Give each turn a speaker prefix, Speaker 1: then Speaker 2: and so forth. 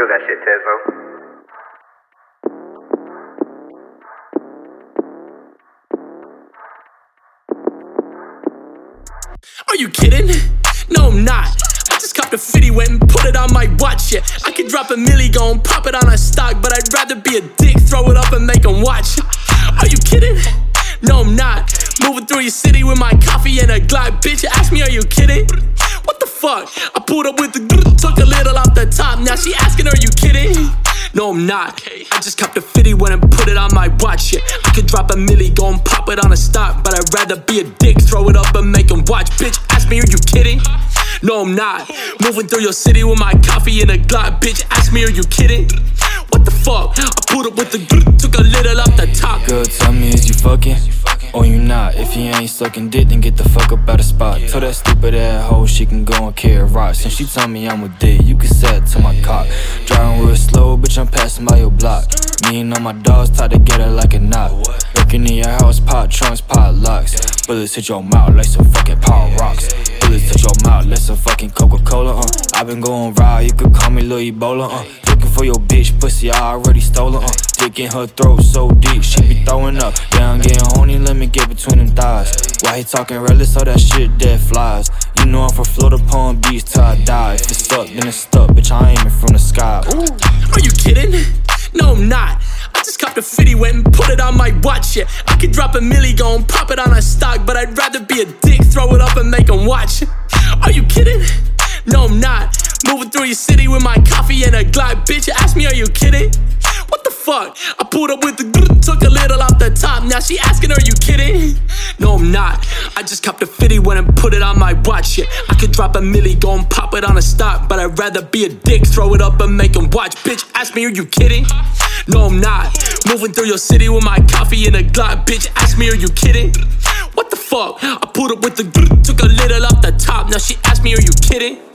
Speaker 1: Kill that shit, Tezo.
Speaker 2: Are you kidding? No, I'm not. I just copped a 50, went and put it on my watch, yeah. I could drop a milli, go and pop it on a stock, but I'd rather be a dick, throw it up and make them watch. Are you kidding? No, I'm not. Moving through your city with my coffee and a Glock. Bitch, ask me, are you kidding? What the fuck? I pulled up with the took a little off the top. Now she asking, are you kidding? No, I'm not. I just copped a 50, went and put it on my watch, yeah. I could drop a milli, go and pop it on a stock, but I'd rather be a dick, throw it up and make them watch. Bitch, ask me, are you kidding? No, I'm not. Moving through your city with my coffee and a Glock. Bitch, ask me, are you kidding? What the fuck? I pulled up with the took a little off the top.
Speaker 3: Girl, tell me, is you fucking? Or you not? If you ain't sucking dick, then get the fuck up out the spot. Tell that stupid ass hoe she can go and carry rocks. And she tell me I'm a dick, you can say it to my cock. Driving real slow, bitch, I'm passing by your block. Me and all my dogs tied together like a knot. Looking in your house, pot trunks, pot locks. Bullets hit your mouth like some fucking pop rocks. Bullets hit your mouth like some fucking Coca-Cola, I been going wild, you could call me Lil Ebola, Looking for your bitch, pussy, I already stole her, Dick in her throat so deep, she be throwing up. Yeah, I'm getting horny, let me get between them thighs. Why he talking reckless, all that shit dead flies. You know I'm from Florida, Palm Beach till I die. If it's stuck, then it's stuck, bitch, I ain't aiming from the sky. Ooh.
Speaker 2: Are you kidding? No, I'm not. I just copped a 50, went and put it on my watch, yeah. I could drop a milli, go and pop it on a stock, but I'd rather be a dick, throw it up and make them watch. Are you kidding? No, I'm not. Moving through your city with my coffee and a Glock. Bitch, ask me, are you kidding? What the fuck? I pulled up with the took a little off the top. Now she asking, are you kidding? No, I'm not. I just copped a 50, went and put it on my watch, yeah. I could drop a milli, go and pop it on a stock, but I'd rather be a dick, throw it up and make them watch. Bitch, ask me, are you kidding? No, I'm not. Moving through your city with my coffee and a Glock. Bitch, ask me, are you kidding? What the fuck? I pulled up with the took a little off the top. Now she asked me, are you kidding?